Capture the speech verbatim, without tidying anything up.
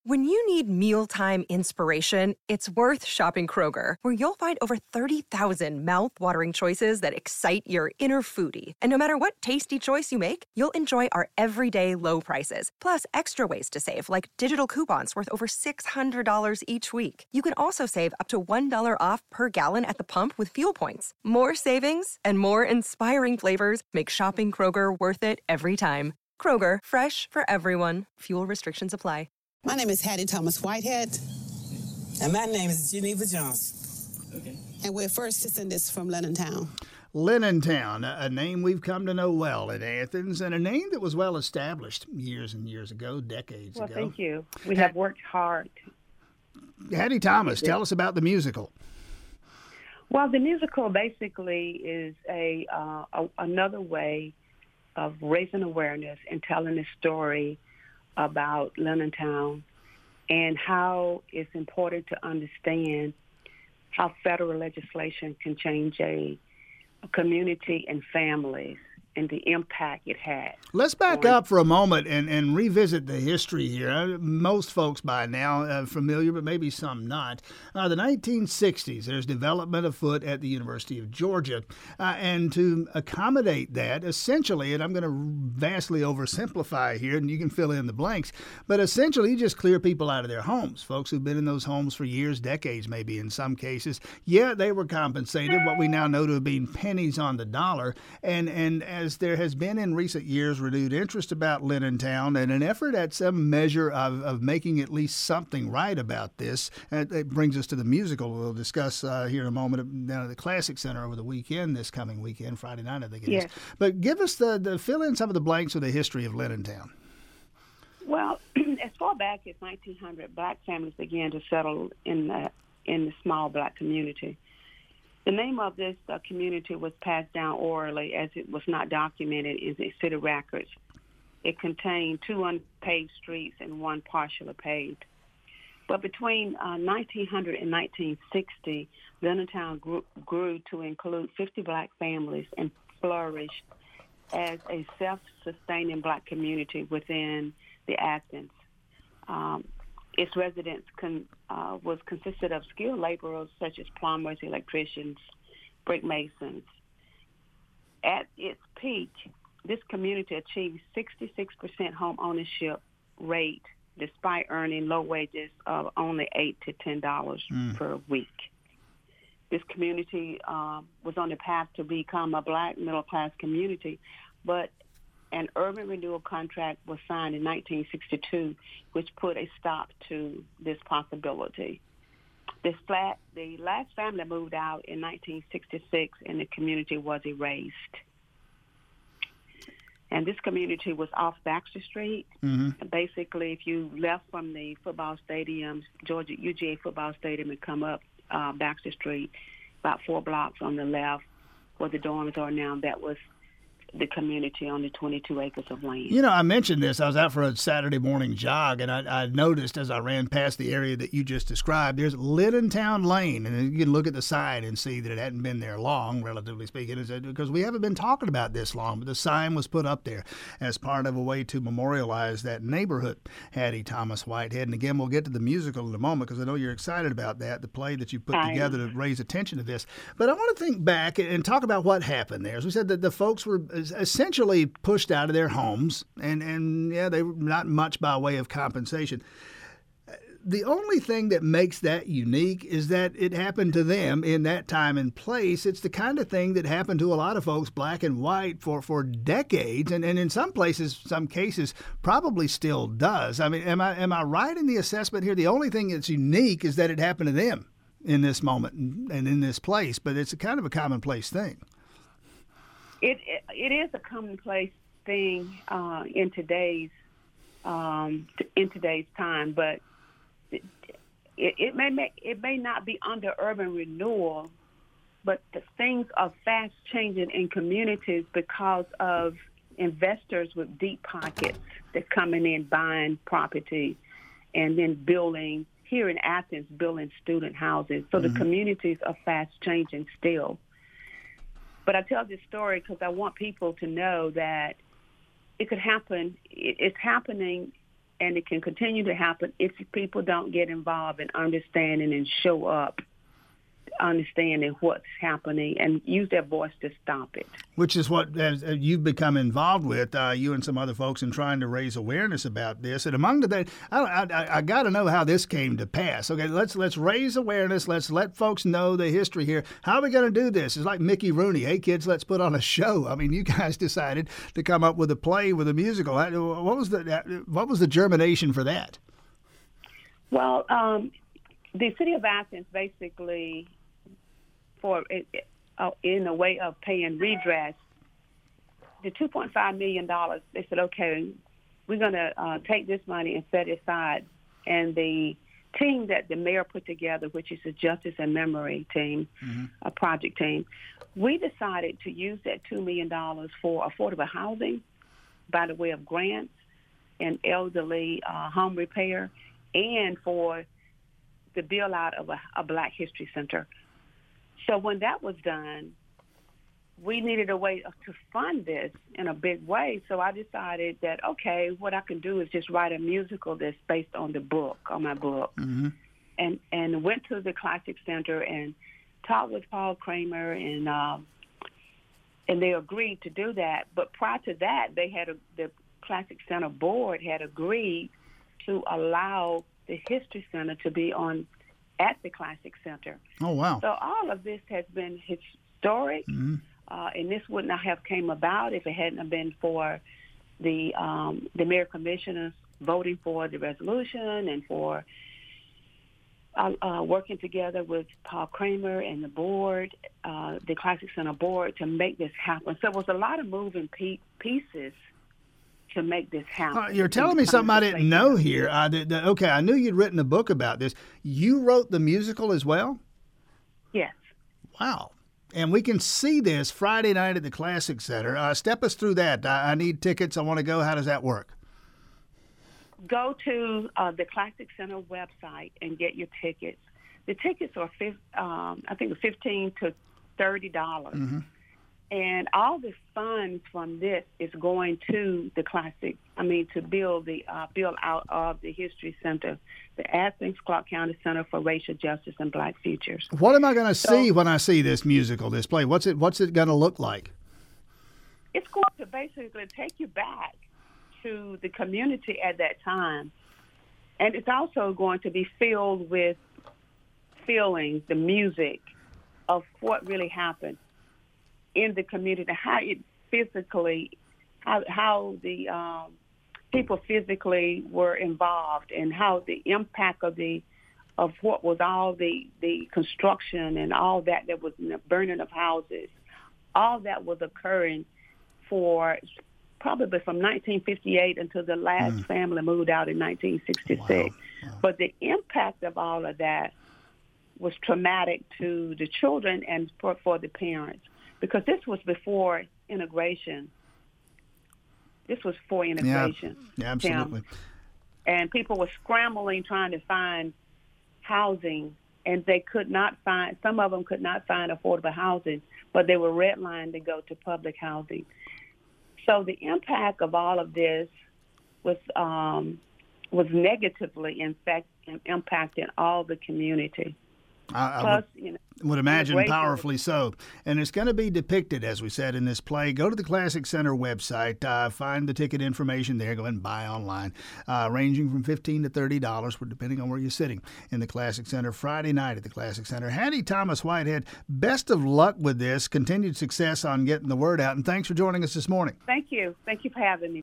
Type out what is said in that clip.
When you need mealtime inspiration, it's worth shopping Kroger, where you'll find over thirty thousand mouth-watering choices that excite your inner foodie. And no matter what tasty choice you make, you'll enjoy our everyday low prices, plus extra ways to save, like digital coupons worth over six hundred dollars each week. You can also save up to one dollar off per gallon at the pump with fuel points. More savings and more inspiring flavors make shopping Kroger worth it every time. Kroger, fresh for everyone. Fuel restrictions apply. My name is Hattie Thomas Whitehead. And my name is Geneva Johnson. Okay. And we're first to send this from Leonardtown. Leonardtown, a name we've come to know well in Athens, and a name that was well established years and years ago, decades well, ago. Well, thank you. We have worked hard. Hattie Thomas, tell us about the musical. Well, the musical basically is a, uh, a another way of raising awareness and telling a story about Leonardtown and how it's important to understand how federal legislation can change a, a community and families and the impact it has. Let's back on, up for a moment and, and revisit the history here. Most folks by now are familiar, but maybe some not. Uh, the nineteen sixties, there's development afoot at the University of Georgia. Uh, and to accommodate that, essentially, and I'm going to vastly oversimplify here, and you can fill in the blanks, but essentially you just clear people out of their homes, folks who've been in those homes for years, decades maybe in some cases. Yeah, they were compensated, what we now know to have been pennies on the dollar. And, and as there has been in recent years renewed interest about Leonardtown and an effort at some measure of, of making at least something right about this. And it brings us to the musical we'll discuss uh, here in a moment down at the Classic Center over the weekend, this coming weekend, Friday night, I think it yes. is. But give us the, the, fill in some of the blanks of the history of Leonardtown. Well, as far back as nineteen hundred, black families began to settle in the, in the small black community. The name of this uh, community was passed down orally as it was not documented in the city records. It contained two unpaved streets and one partially paved. But between uh, nineteen hundred and nineteen sixty, Leonardtown grew, grew to include fifty black families and flourished as a self-sustaining black community within the Athens. Um, Its residents con, uh, was consisted of skilled laborers such as plumbers, electricians, brick masons. At its peak, this community achieved sixty-six percent home ownership rate despite earning low wages of only eight to ten dollars mm. per week. This community uh, was on the path to become a black middle-class community, but an urban renewal contract was signed in nineteen sixty-two, which put a stop to this possibility. This flat, the last family moved out in nineteen sixty-six, and the community was erased. And this community was off Baxter Street. Mm-hmm. Basically, if you left from the football stadium, Georgia U G A football stadium, and come up uh, Baxter Street, about four blocks on the left, where the dorms are now, that was the community on the twenty-two acres of land. You know, I mentioned this. I was out for a Saturday morning jog, and I, I noticed as I ran past the area that you just described, there's Leonardtown Lane, and you can look at the sign and see that it hadn't been there long, relatively speaking, because we haven't been talking about this long, but the sign was put up there as part of a way to memorialize that neighborhood, Hattie Thomas Whitehead. And again, we'll get to the musical in a moment, because I know you're excited about that, the play that you put I together am. to raise attention to this. But I want to think back and talk about what happened there. As we said, that the folks were essentially pushed out of their homes, and, and yeah, they were not much by way of compensation. The only thing that makes that unique is that it happened to them in that time and place. It's the kind of thing that happened to a lot of folks, black and white, for, for decades, and, and in some places, some cases, probably still does. I mean, am I am I right in the assessment here? The only thing that's unique is that it happened to them in this moment and, and in this place, but it's a kind of a commonplace thing. It, it it is a commonplace thing uh, in today's um, in today's time, but it, it may make, it may not be under urban renewal, but the things are fast changing in communities because of investors with deep pockets that coming in buying property and then building here in Athens, building student houses. So mm-hmm. the communities are fast changing still. But I tell this story because I want people to know that it could happen. It's happening and it can continue to happen if people don't get involved in understanding and show up, understanding what's happening, and use their voice to stop it. Which is what as, uh, you've become involved with, uh, you and some other folks, in trying to raise awareness about this. And among the things, I, I, I got to know how this came to pass. Okay, let's let's raise awareness. Let's let folks know the history here. How are we going to do this? It's like Mickey Rooney. Hey, kids, let's put on a show. I mean, you guys decided to come up with a play, with a musical. What was the what was the germination for that? Well, um, the city of Athens basically, for uh, in a way of paying redress, the two point five million dollars, they said, okay, we're going to uh, take this money and set it aside. And the team that the mayor put together, which is the Justice and Memory team, mm-hmm. a project team, we decided to use that two million dollars for affordable housing by the way of grants and elderly uh, home repair, and for the build out of a, a Black History Center. So when that was done, we needed a way to fund this in a big way. So I decided that, okay, what I can do is just write a musical that's based on the book, on my book. Mm-hmm. And and went to the Classic Center and talked with Paul Kramer, and um, and they agreed to do that. But prior to that, they had a, the Classic Center board had agreed to allow the History Center to be on at the Classic Center. Oh, wow. So all of this has been historic, mm-hmm. uh, and this would not have came about if it hadn't been for the um, the mayor commissioners voting for the resolution and for uh, uh, working together with Paul Kramer and the board, uh, the Classic Center board, to make this happen. So it was a lot of moving pe- pieces to make this happen. Uh, you're telling me something I didn't know here. Uh, the, the, okay, I knew you'd written a book about this. You wrote the musical as well? Yes. Wow. And we can see this Friday night at the Classic Center. Uh, step us through that. I, I need tickets. I want to go. How does that work? Go to uh, the Classic Center website and get your tickets. The tickets are, um, I think, fifteen to thirty dollars. Mm-hmm. And all the funds from this is going to the Classic, I mean, to build the uh, build out of the History Center, the Athens Clarke County Center for Racial Justice and Black Futures. What am I going to so, see when I see this musical, this play? What's it What's it going to look like? It's going to basically take you back to the community at that time. And it's also going to be filled with feelings, the music of what really happened in the community, how it physically, how, how the um, people physically were involved, and how the impact of the of what was all the, the construction and all that that was in the burning of houses, all that was occurring for probably from nineteen fifty-eight until the last mm. family moved out in nineteen sixty-six. Wow. Wow. But the impact of all of that was traumatic to the children and for, for the parents. Because this was before integration. This was for integration. Yeah, yeah absolutely. Um, and people were scrambling trying to find housing, and they could not find, some of them could not find affordable housing, but they were redlined to go to public housing. So the impact of all of this was um, was negatively in fact impacting all the community. I, I Plus, would, you know, would imagine powerfully so. And it's going to be depicted, as we said, in this play. Go to the Classic Center website, uh, find the ticket information there, go ahead and buy online, uh, ranging from fifteen to thirty dollars, depending on where you're sitting in the Classic Center, Friday night at the Classic Center. Hattie Thomas Whitehead, best of luck with this, continued success on getting the word out, and thanks for joining us this morning. Thank you. Thank you for having me.